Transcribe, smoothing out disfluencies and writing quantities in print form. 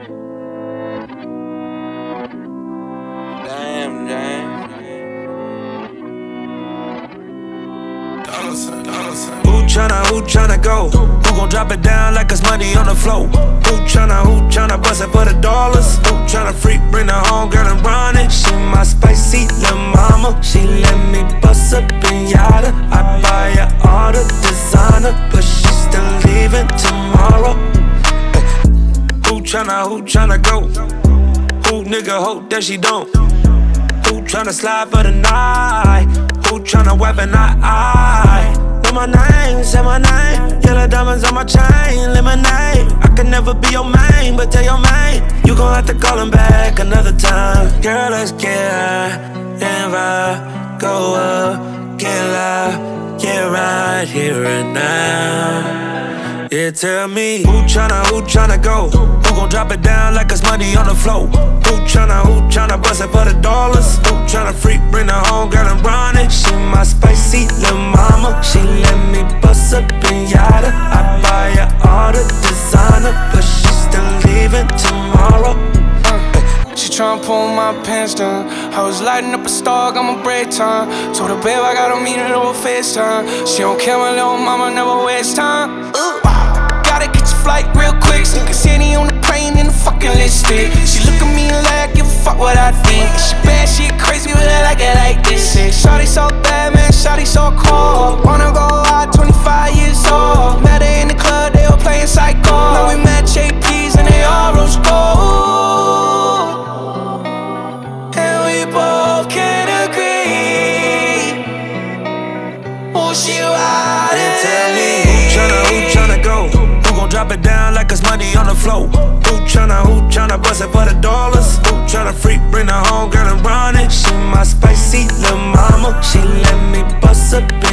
Damn, James. Who tryna go? Who gon' drop it down like it's money on the floor? Who tryna bust it for the dollars? Who tryna freak, bring her home, girl, and run it? She my spicy little mama. She let me bust a pinata. I buy her all the designer, but she still leaving tomorrow. Who tryna go? Who nigga hope that she don't? Who tryna slide for the night? Who tryna weapon eye? Know my name, say my name. Yellow diamonds on my chain, lemonade. I can never be your main, but tell your main you gon' have to call him back another time. Girl, let's get high and vibe, go up, get loud, get right here and now. Yeah, tell me who tryna go? Who gon' drop it down like it's money on the floor? Who tryna bust it for the dollars? Who tryna freak, bring her home, girl, and run it? She my spicy little mama. She let me bust a pinata. I buy her all the designer, but she still leaving tomorrow. She tryna pull my pants down. I was lighting up a star, got my break time. Told her, babe, I got a meeting over FaceTime. She don't care, my little mama never waste time. Gotta get your flight real quick. Sneaker City on the plane in the fucking lipstick. She look at me like, give a fuck what I think. She bad, she crazy, but I like it like this. Shawty so bad, man, shawty so cold. Wanna go out, 25 years old. Met her in the club, they all playing psycho. Now we met JP's and they all rose gold. And we both can agree. Oh, she riding. And tell me who tryna go? Who gon' drop it down like it's money on the floor? Who tryna bust it for the dollars? Who tryna freak, bring her home, girl, and run it? She my spicy little mama. She let me bust a